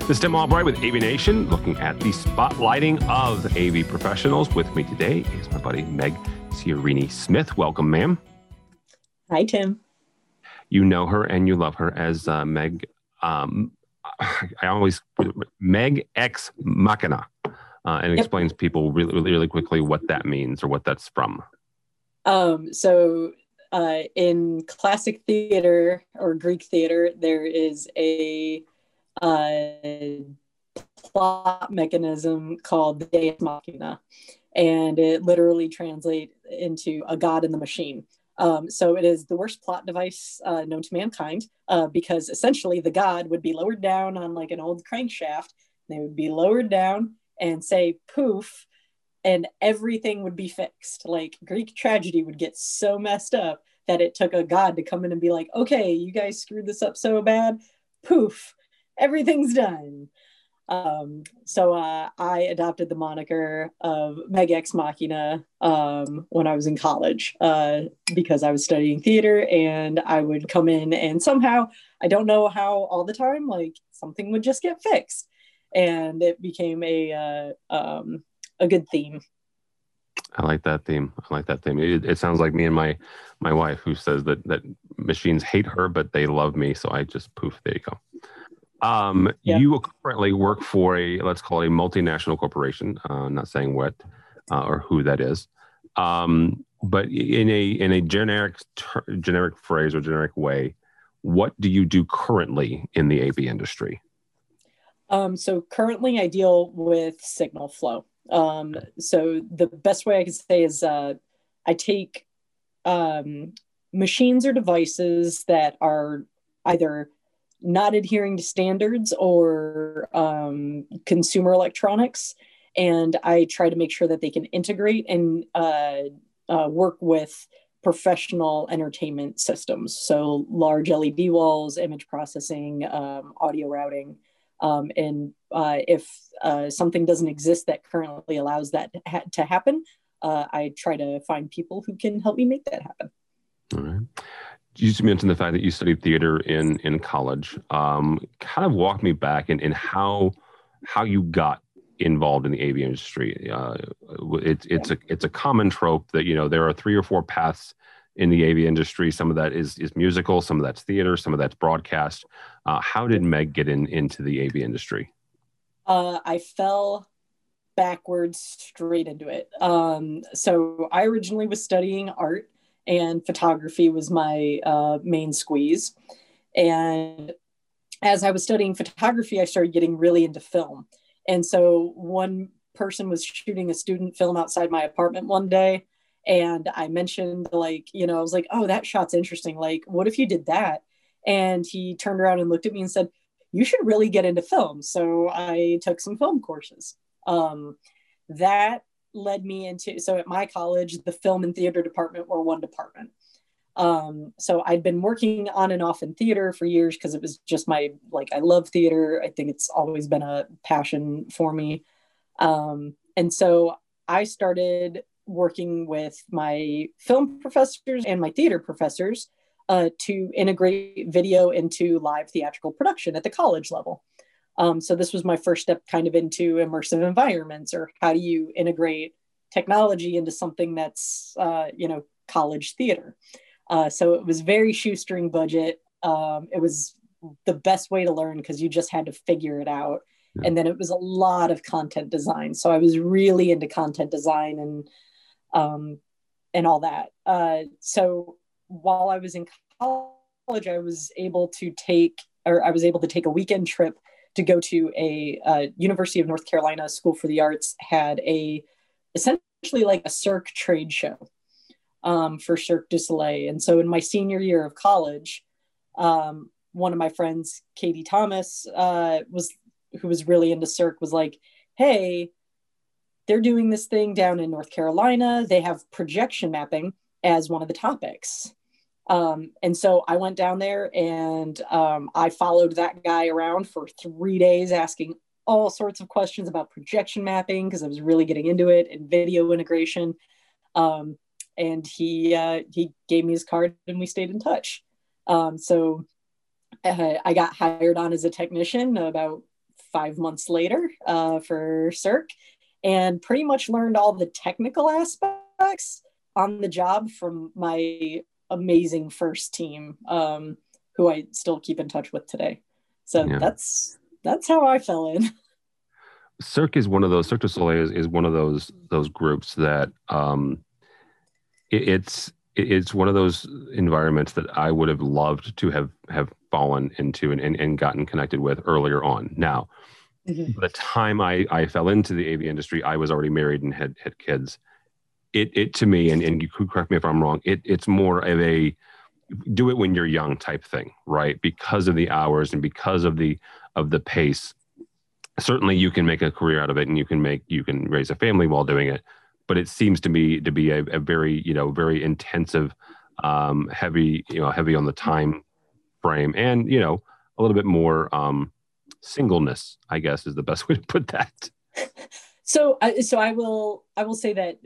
This is Tim Albright with AV Nation, looking at the spotlighting of AV professionals. With me today is my buddy Meg Ciorini Smith. Welcome, ma'am. Hi, Tim. You know her and you love her as Meg. Meg Ex Machina, and explains people really quickly what that means or what that's from. In classic theater or Greek theater, there is a plot mechanism called the Deus Machina, and it literally translates into a god in the machine. So it is the worst plot device known to mankind, because essentially the god would be lowered down on like an old crankshaft. They would be lowered down and say poof, and everything would be fixed. Like Greek tragedy would get so messed up that it took a god to come in and be like, okay, you guys screwed this up so bad, poof, everything's done. So I adopted the moniker of Meg Ex Machina when I was in college, because I was studying theater, and I would come in and somehow, I don't know how all the time, like something would just get fixed, and it became a good theme. I like that theme. It sounds like me and my wife, who says that machines hate her, but they love me. So I just poof, there you go. You currently work for let's call it a multinational corporation. Not saying what or who that is, but in a generic phrase or generic way, what do you do currently in the AV industry? So currently, I deal with signal flow. So the best way I can say is I take machines or devices that are either not adhering to standards or consumer electronics, and I try to make sure that they can integrate and work with professional entertainment systems. So large LED walls, image processing, audio routing. And if something doesn't exist that currently allows that to happen, I try to find people who can help me make that happen. All right. You just mentioned the fact that you studied theater in college. Kind of walk me back in how you got involved in the AV industry. It's a common trope that, there are 3 or 4 paths in the AV industry. Some of that is musical, some of that's theater, some of that's broadcast. How did Meg get into the AV industry? I fell backwards straight into it. So I originally was studying art, and photography was my main squeeze. And as I was studying photography, I started getting really into film. And so one person was shooting a student film outside my apartment one day, and I mentioned, I was like, oh, that shot's interesting. Like, what if you did that? And he turned around and looked at me and said, you should really get into film. So I took some film courses. That led me so at my college, the film and theater department were one department. So I'd been working on and off in theater for years because it was just I love theater. I think it's always been a passion for me. And so I started working with my film professors and my theater professors to integrate video into live theatrical production at the college level. So this was my first step kind of into immersive environments, or how do you integrate technology into something that's, college theater. So it was very shoestring budget. It was the best way to learn because you just had to figure it out. Yeah. And then it was a lot of content design. So I was really into content design and all that. So while I was in college, I was able to take a weekend trip to go to a University of North Carolina School for the Arts had essentially like a Cirque trade show for Cirque du Soleil. And so in my senior year of college, one of my friends, Katie Thomas, who was really into Cirque, was like, hey, they're doing this thing down in North Carolina. They have projection mapping as one of the topics. And so I went down there and I followed that guy around for 3 days, asking all sorts of questions about projection mapping because I was really getting into it, and video integration. And he gave me his card and we stayed in touch. So I got hired on as a technician about 5 months later for Cirque, and pretty much learned all the technical aspects on the job from my amazing first team, who I still keep in touch with today. So that's how I fell in. Cirque du Soleil is one of those groups that it's one of those environments that I would have loved to have fallen into and gotten connected with earlier on. Now, by the time I fell into the AV industry, I was already married and had kids. It to me, and you could correct me if I'm wrong, it's more of a do it when you're young type thing, right? Because of the hours and because of the pace. Certainly you can make a career out of it and you can raise a family while doing it. But it seems to me to be a very, very intensive, heavy on the time frame, and, a little bit more singleness, I guess, is the best way to put that. So I will say that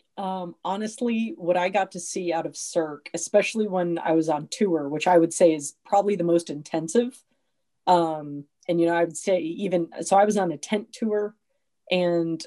honestly, what I got to see out of Cirque, especially when I was on tour, which I would say is probably the most intensive. And, I would say so I was on a tent tour, and,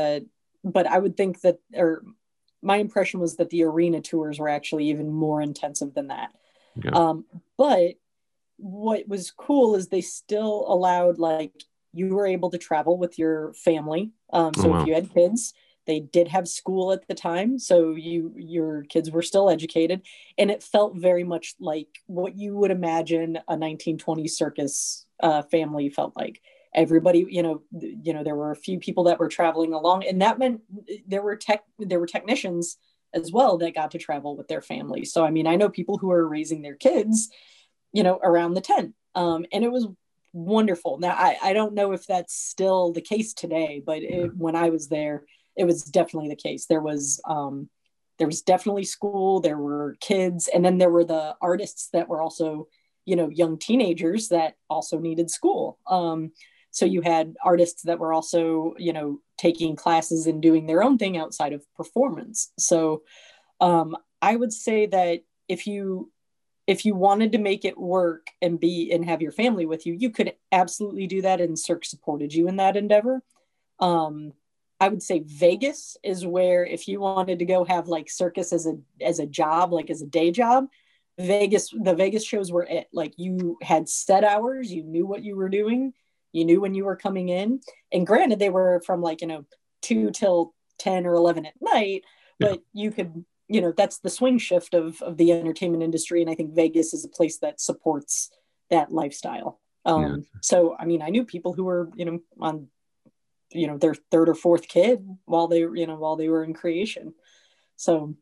but I would think that, or my impression was that the arena tours were actually even more intensive than that. Yeah. But what was cool is they still allowed, like, you were able to travel with your family. If you had kids, they did have school at the time. So your kids were still educated, and it felt very much like what you would imagine a 1920s circus family felt like. Everybody, there were a few people that were traveling along, and that meant there were technicians as well that got to travel with their families. So, I mean, I know people who are raising their kids, around the tent, and it was wonderful. Now, I don't know if that's still the case today, but when I was there, it was definitely the case. There was definitely school, there were kids, and then there were the artists that were also, young teenagers that also needed school. So you had artists that were also, taking classes and doing their own thing outside of performance. So I would say that if you wanted to make it work and have your family with you, you could absolutely do that. And Cirque supported you in that endeavor. I would say Vegas is where, if you wanted to go have like circus as a job, like as a day job, the Vegas shows were it. Like, you had set hours, you knew what you were doing, you knew when you were coming in. And granted, they were from 2 till 10 or 11 at night, but you could, that's the swing shift of the entertainment industry. And I think Vegas is a place that supports that lifestyle. So, I mean, I knew people who were, on, their third or fourth kid while they were in creation. So,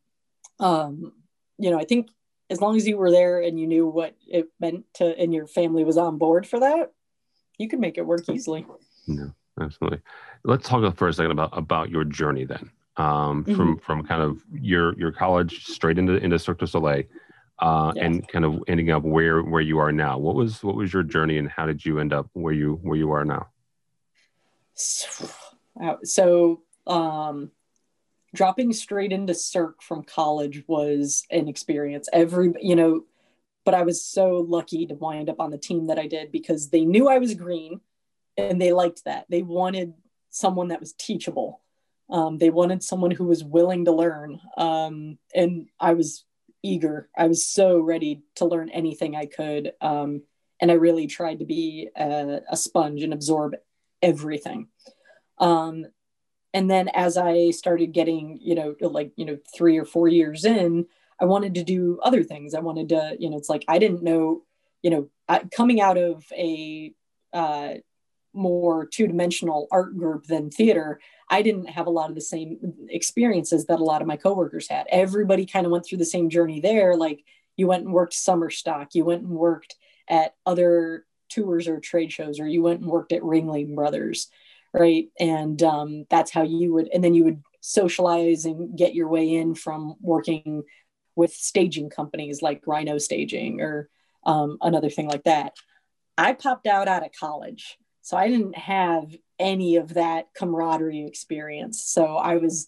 I think as long as you were there and you knew what it meant and your family was on board for that, you could make it work easily. No, absolutely. Let's talk for a second about your journey then. From kind of your college straight into Cirque du Soleil, and kind of ending up where you are now. What was your journey, and how did you end up where you are now? So dropping straight into Cirque from college was an experience. But I was so lucky to wind up on the team that I did, because they knew I was green and they liked that. They wanted someone that was teachable. They wanted someone who was willing to learn. And I was eager. I was so ready to learn anything I could. And I really tried to be a sponge and absorb everything. And then as I started getting, 3 or 4 years in, I wanted to do other things. I wanted to, it's like, I didn't know, coming out of a more two-dimensional art group than theater, I didn't have a lot of the same experiences that a lot of my coworkers had. Everybody kind of went through the same journey there. Like, you went and worked summer stock, you went and worked at other tours or trade shows, or you went and worked at Ringling Brothers, right? And that's how you would socialize and get your way in from working with staging companies like Rhino Staging or another thing like that. I popped out of college, so I didn't have any of that camaraderie experience. So I was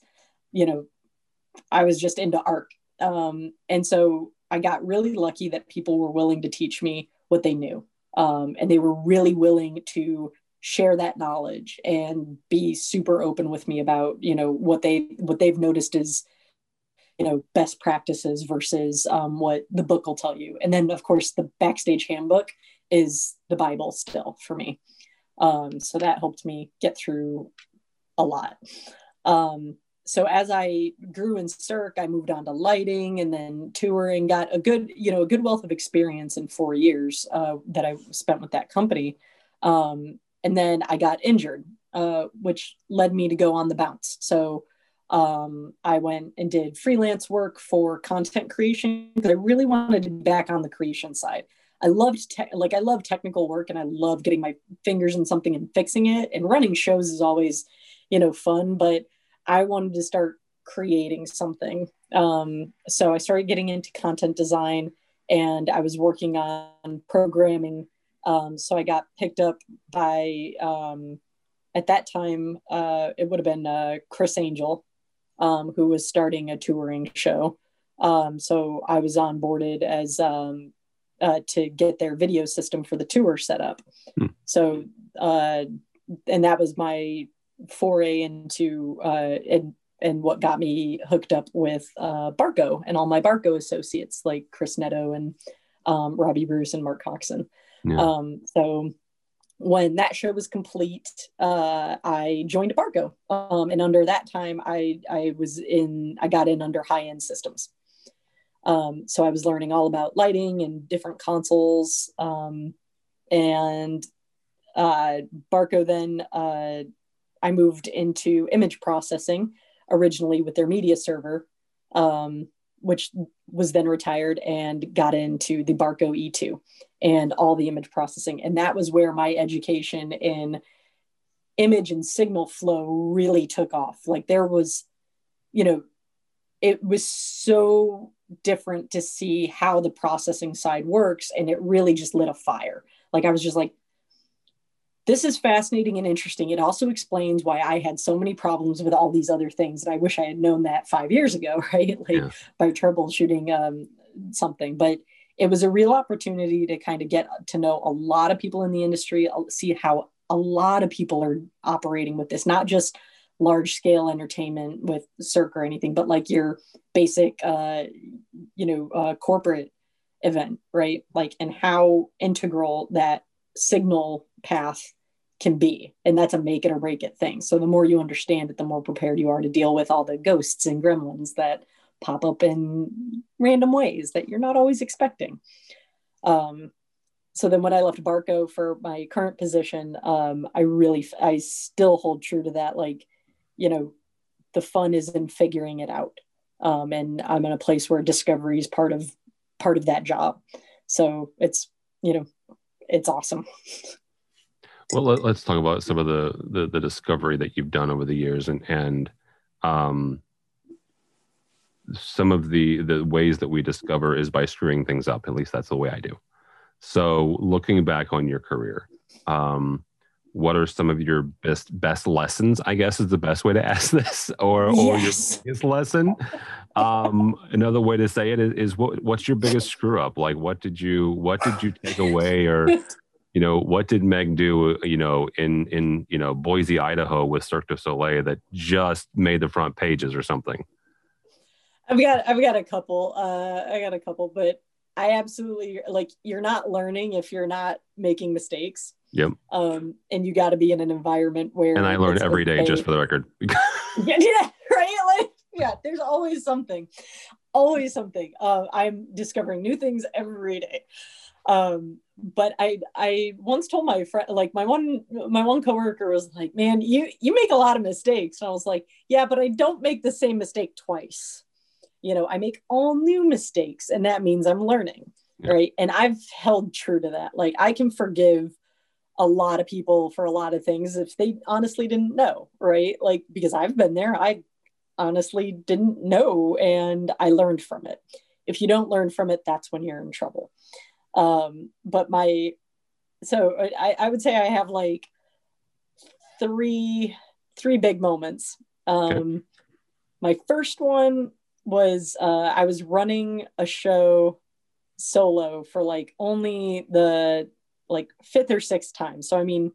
just into art. And so I got really lucky that people were willing to teach me what they knew. And they were really willing to share that knowledge and be super open with me about, what they've noticed is, best practices versus what the book will tell you. And then of course the Backstage Handbook is the Bible still for me. So that helped me get through a lot. So as I grew in Cirque, I moved on to lighting and then touring, got a good wealth of experience in 4 years that I spent with that company. And then I got injured, which led me to go on the bounce. So I went and did freelance work for content creation because I really wanted to be back on the creation side. I loved I love technical work and I love getting my fingers in something and fixing it. And running shows is always, fun, but I wanted to start creating something. So I started getting into content design and I was working on programming. So I got picked up by, at that time, it would have been Chris Angel, who was starting a touring show. So I was onboarded as to get their video system for the tour set up. So, and that was my foray into and what got me hooked up with Barco and all my Barco associates like Chris Netto and Robbie Bruce and Mark Coxon. Yeah. So when that show was complete, I joined Barco, and under that time I got in under high-end systems. So I was learning all about lighting and different consoles, and Barco then I moved into image processing originally with their media server, which was then retired, and got into the Barco E2 and all the image processing. And that was where my education in image and signal flow really took off. Like there was, it was so different to see how the processing side works. And it really just lit a fire. Like I was just like, this is fascinating and interesting. It also explains why I had so many problems with all these other things. And I wish I had known that 5 years ago, right? By troubleshooting something. But it was a real opportunity to kind of get to know a lot of people in the industry, see how a lot of people are operating with this, not just large scale entertainment with Cirque or anything, but like your basic, corporate event, right? Like, and how integral that signal path can be. And that's a make it or break it thing. So the more you understand it, the more prepared you are to deal with all the ghosts and gremlins that pop up in random ways that you're not always expecting. So then when I left Barco for my current position, I still hold true to that. Like, the fun is in figuring it out. And I'm in a place where discovery is part of that job. So it's, it's awesome. Well, let's talk about some of the discovery that you've done over the years, and some of the ways that we discover is by screwing things up. At least that's the way I do. So looking back on your career, what are some of your best lessons, I guess is the best way to ask this, or your biggest lesson? Another way to say it is what's your biggest screw up? Like, what did you take away, or, what did Meg do, in Boise, Idaho with Cirque du Soleil that just made the front pages or something? I've got a couple, but I absolutely, like, you're not learning if you're not making mistakes. Yep. And you got to be in an environment where. And I learn every day, just for the record. yeah, right. Like, yeah, there's always something. I'm discovering new things every day. But I once told my friend, like my one coworker was like, "Man, you make a lot of mistakes." And I was like, "Yeah, but I don't make the same mistake twice. I make all new mistakes, and that means I'm learning." Yeah. Right. And I've held true to that. Like, I can forgive a lot of people for a lot of things if they honestly didn't know. Right. Like, because I've been there, I honestly didn't know, and I learned from it. If you don't learn from it, that's when you're in trouble. But I would say I have like three big moments. Okay. My first one was I was running a show solo for like only the like fifth or sixth time. So I mean,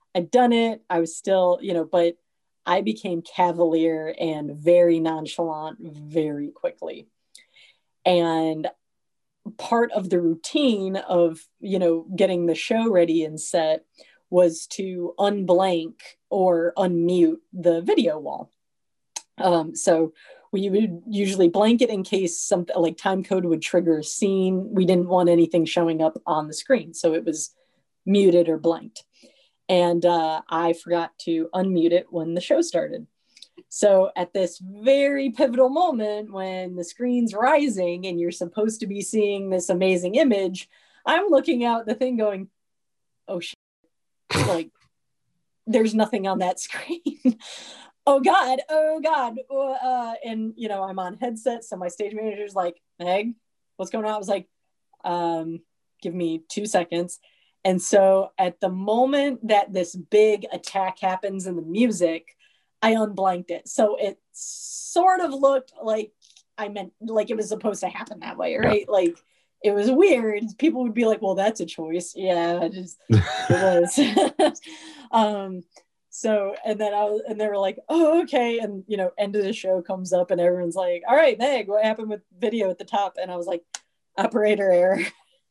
I'd done it. I was still, but I became cavalier and very nonchalant very quickly. And part of the routine of, getting the show ready and set was to unblank or unmute the video wall. So we would usually blank it in case something like time code would trigger a scene. We didn't want anything showing up on the screen. So it was muted or blanked. And I forgot to unmute it when the show started. So at this very pivotal moment when the screen's rising and you're supposed to be seeing this amazing image, I'm looking out the thing going, oh shit, like there's nothing on that screen. oh God. And I'm on headset. So my stage manager's like, Meg, what's going on? I was like, give me 2 seconds. And so at the moment that this big attack happens in the music, I unblanked it. So it sort of looked like it was supposed to happen that way, right? Yeah. Like it was weird. People would be like, well, that's a choice. Yeah, it was. So, and they were like, oh, okay. And, end of the show comes up and everyone's like, all right, Meg, what happened with video at the top? And I was like, operator error.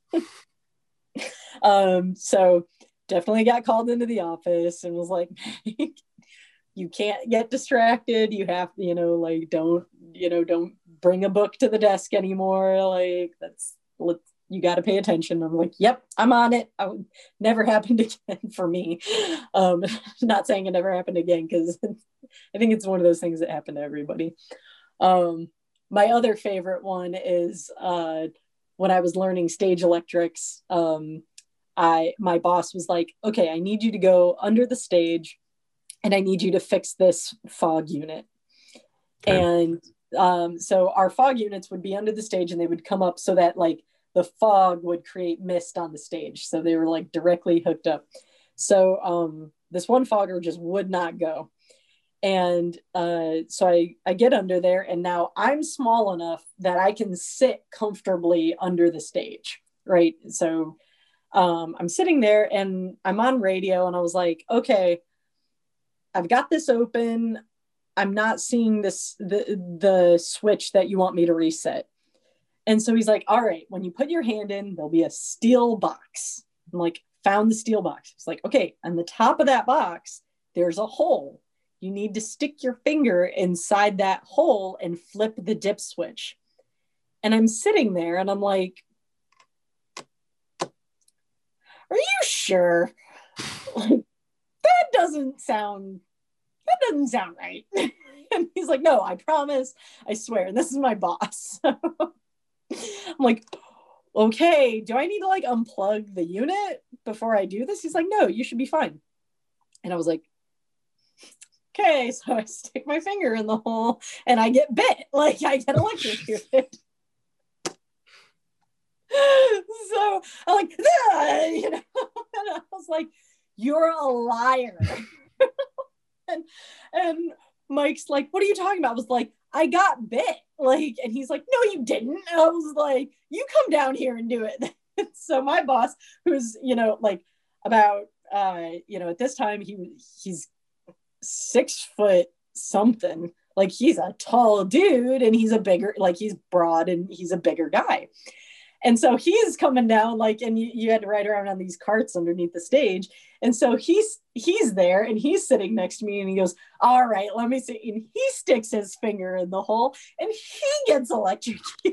So definitely got called into the office and was like, you can't get distracted. You have, don't bring a book to the desk anymore. Like you got to pay attention. I'm like, yep, I'm on it. Never happened again for me. Not saying it never happened again, because I think it's one of those things that happen to everybody. My other favorite one is when I was learning stage electrics, my boss was like, okay, I need you to go under the stage and I need you to fix this fog unit. Okay. And so our fog units would be under the stage and they would come up so that like the fog would create mist on the stage. So they were like directly hooked up. So this one fogger just would not go. And so I get under there and now I'm small enough that I can sit comfortably under the stage, right? So I'm sitting there and I'm on radio and I was like, okay, I've got this open. I'm not seeing the switch that you want me to reset. And so he's like, all right, when you put your hand in, there'll be a steel box. I'm like, found the steel box. It's like, okay, on the top of that box, there's a hole. You need to stick your finger inside that hole and flip the dip switch. And I'm sitting there and I'm like, are you sure? That doesn't sound right. And he's like, no, I promise, I swear. And this is my boss. I'm like, okay, do I need to like unplug the unit before I do this? He's like, no, you should be fine. And I was like, okay. So I stick my finger in the hole and I get bit. Like I get electrocuted. So I'm like, and I was like, you're a liar. and Mike's like, what are you talking about? I was like, I got bit. Like, and he's like, no, you didn't. And I was like, you come down here and do it. So my boss, who's, like about, at this time, he's 6 foot something. Like he's a tall dude and he's he's broad and he's a bigger guy. And so he's coming down, like, and you had to ride around on these carts underneath the stage. And so he's there and he's sitting next to me and he goes, all right, let me see. And he sticks his finger in the hole and he gets electrocuted.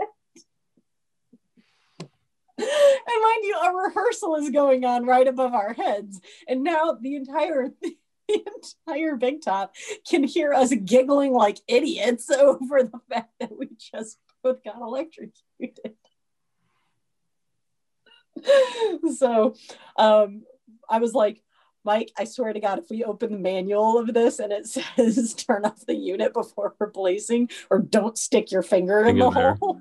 And mind you, a rehearsal is going on right above our heads. And now the entire Big Top can hear us giggling like idiots over the fact that we just both got electrocuted. So I was like, Mike, I swear to God, if we open the manual of this and it says turn off the unit before replacing or don't stick your finger in the hole.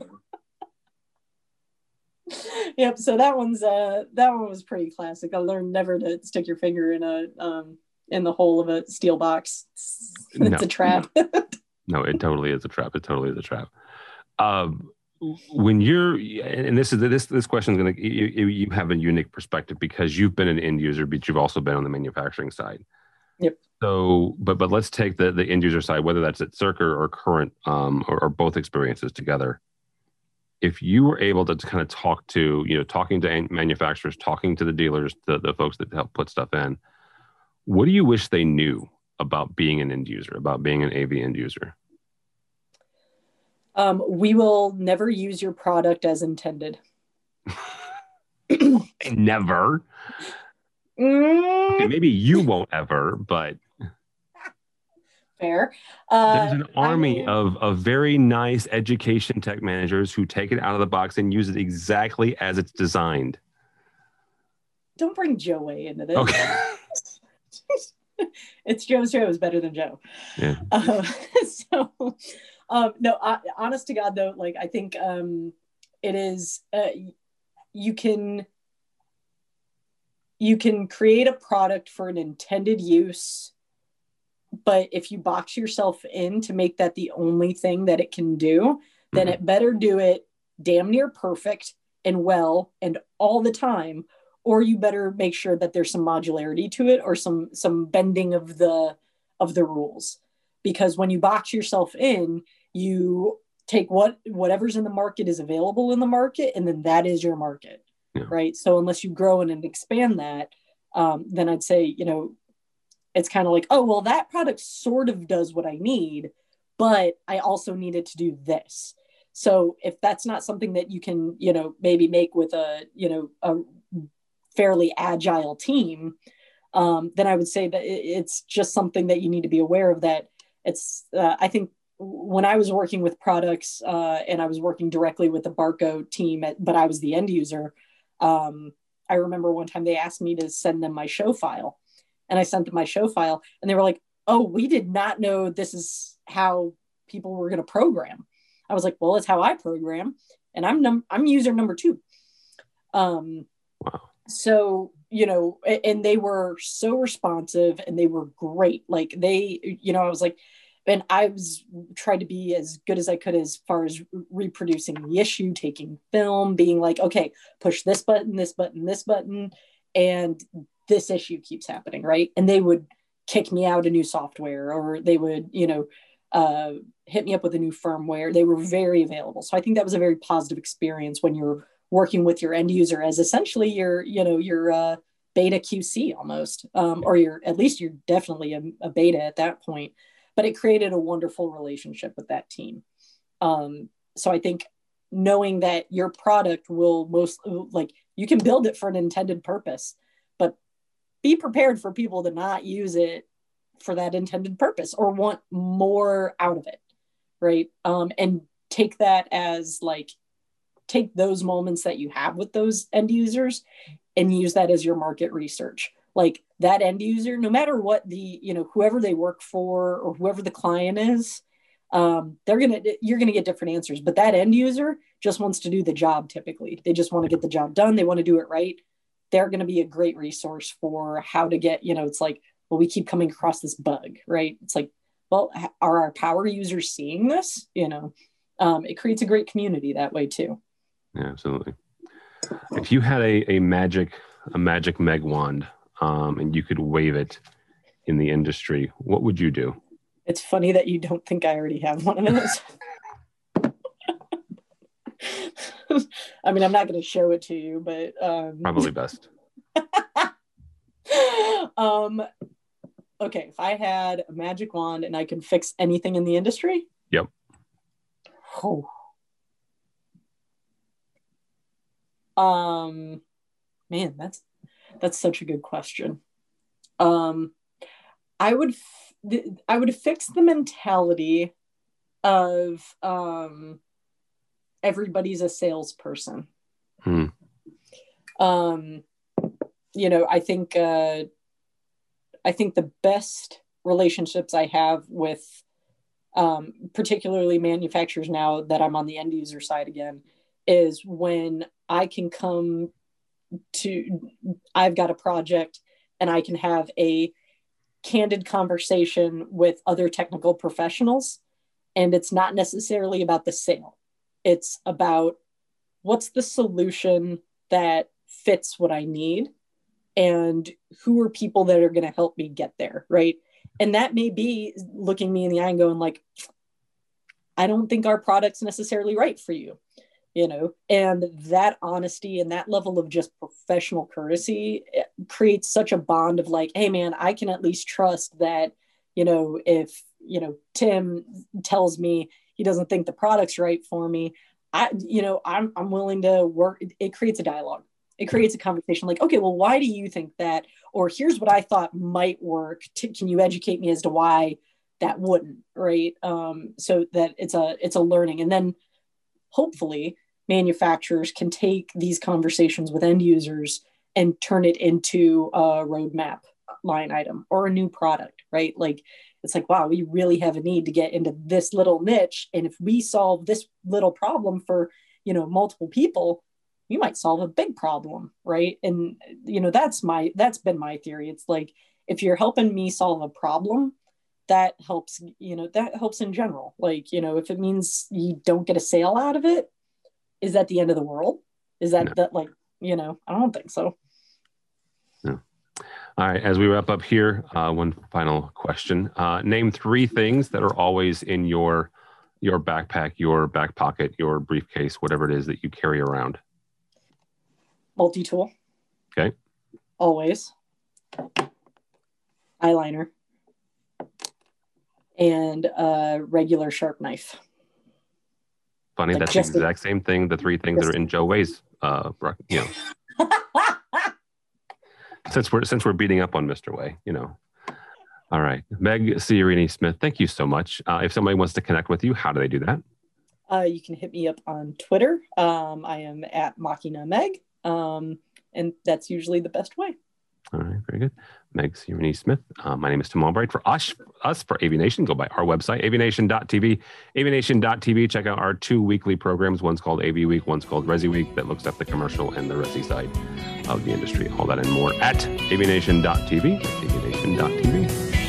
Yep. So that one was pretty classic. I learned never to stick your finger in the hole of a steel box. It's a trap. No, it totally is a trap. It totally is a trap. when you're, and this question is going to, you have a unique perspective because you've been an end user, but you've also been on the manufacturing side. Yep. So, but let's take the end user side, whether that's at Circa or current, or both experiences together. If you were able to kind of talk to, talking to manufacturers, talking to the dealers, the folks that help put stuff in, what do you wish they knew about being an end user, about being an AV end user? We will never use your product as intended. Never. Okay, maybe you won't ever, but fair. There's an army of very nice education tech managers who take it out of the box and use it exactly as it's designed. Don't bring Joe Way into this. Okay. It's Joe's show is better than Joe. Yeah. No, honest to God though, like I think it is you can create a product for an intended use, but if you box yourself in to make that the only thing that it can do, then it better do it damn near perfect and well and all the time, or you better make sure that there's some modularity to it or some bending of the rules. Because when you box yourself in, you take whatever's in the market is available in the market, and then that is your market. Yeah. Right. So unless you grow and expand that, then I'd say, it's kind of like, oh, well, that product sort of does what I need, but I also needed to do this. So if that's not something that you can, maybe make with a fairly agile team, then I would say that it's just something that you need to be aware of. That it's, I think when I was working with products and I was working directly with the Barco team, but I was the end user, I remember one time they asked me to send them my show file, and I sent them my show file, and they were like, "Oh, we did not know this is how people were going to program." I was like, "Well, it's how I program, and I'm user number 2." Wow. So, and they were so responsive and they were great. Like they, I was like, and I was trying to be as good as I could as far as reproducing the issue, taking film, being like, okay, push this button, this button, this button, and this issue keeps happening, right? And they would kick me out a new software, or they would, hit me up with a new firmware. They were very available. So I think that was a very positive experience when you're working with your end user as essentially your beta QC almost, or you're definitely a beta at that point. But it created a wonderful relationship with that team. So I think knowing that your product will you can build it for an intended purpose, but be prepared for people to not use it for that intended purpose or want more out of it, right? And take that as take those moments that you have with those end users and use that as your market research. Like that end user, no matter what whoever they work for or whoever the client is, you're going to get different answers, but that end user just wants to do the job. Typically, they just want to get the job done. They want to do it right. They're going to be a great resource for how to get, it's like, well, we keep coming across this bug, right? It's like, well, are our power users seeing this? It creates a great community that way too. Yeah, absolutely. If you had a magic Meg wand, and you could wave it in the industry, what would you do? It's funny that you don't think I already have one of those. I mean, I'm not going to show it to you, but probably best. Okay, if I had a magic wand and I could fix anything in the industry. Yep. Oh. Man, that's such a good question. I would fix the mentality of everybody's a salesperson. I think the best relationships I have with particularly manufacturers now that I'm on the end user side again is when I can come to, I've got a project and I can have a candid conversation with other technical professionals, and it's not necessarily about the sale. It's about what's the solution that fits what I need, and who are people that are going to help me get there, right? And that may be looking me in the eye and going like, I don't think our product's necessarily right for you, you know? And that honesty and that level of just professional courtesy creates such a bond of like, hey man, I can at least trust that, you know, if, you know, Tim tells me he doesn't think the product's right for me, I'm willing to work. It creates a dialogue. It creates a conversation like, okay, well, why do you think that? Or here's what I thought might work. Can you educate me as to why that wouldn't, right? So that it's a learning. And then hopefully manufacturers can take these conversations with end users and turn it into a roadmap line item or a new product, right? Like, it's like, wow, we really have a need to get into this little niche. And if we solve this little problem for, you know, multiple people, we might solve a big problem, right? And, you know, that's been my theory. It's like, if you're helping me solve a problem, that helps in general. Like, you know, if it means you don't get a sale out of it, is that the end of the world? Is that, that like, you know, I don't think so. No. All right. As we wrap up here, one final question. Name 3 things that are always in your backpack, your back pocket, your briefcase, whatever it is that you carry around. Multi-tool. Okay. Always. Eyeliner. And a regular sharp knife. Funny, like that's the exact same thing. The 3 things that are in Joe Way's, you know. since we're beating up on Mr. Way, you know. All right, Meg Ciorini Smith, thank you so much. If somebody wants to connect with you, how do they do that? You can hit me up on Twitter. I am at Machina Meg, and that's usually the best way. All right, very good. Meg Ciorini Smith. My name is Tim Albright. For us for AVNation, go by our website, avnation.tv. avnation.tv. Check out our 2 weekly programs. One's called AV Week, one's called Resi Week, that looks at the commercial and the Resi side of the industry. All that and more at avnation.tv. avnation.tv.